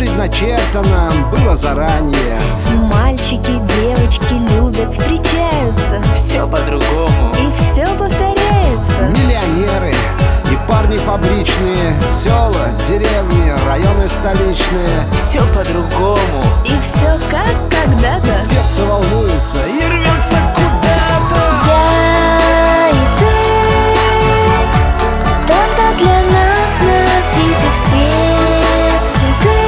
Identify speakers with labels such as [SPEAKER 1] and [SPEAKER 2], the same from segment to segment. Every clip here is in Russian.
[SPEAKER 1] предначертано было заранее.
[SPEAKER 2] Мальчики, девочки любят, встречаются,
[SPEAKER 3] Все по-другому.
[SPEAKER 2] и все повторяется.
[SPEAKER 1] Миллионеры и парни фабричные, села, деревни, районы столичные.
[SPEAKER 3] Все по-другому.
[SPEAKER 2] И все как когда-то.
[SPEAKER 1] Сердце волнуется и рвется куда-то.
[SPEAKER 2] Я и ты, только для нас на свете все цветы.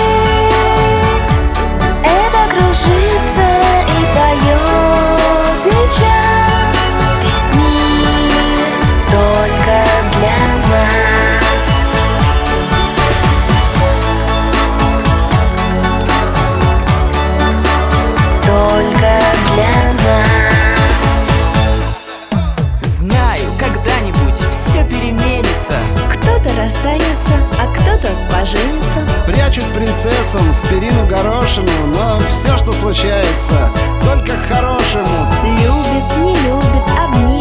[SPEAKER 2] Это кружится и поет сейчас весь мир только для нас. Только для нас.
[SPEAKER 3] Знаю, когда-нибудь все переменится.
[SPEAKER 2] Кто-то расстанется, а кто-то поженится.
[SPEAKER 1] Прячут принцессам в перину горошину, но все, что случается, только к хорошему.
[SPEAKER 2] Любит, не любит, обнимет.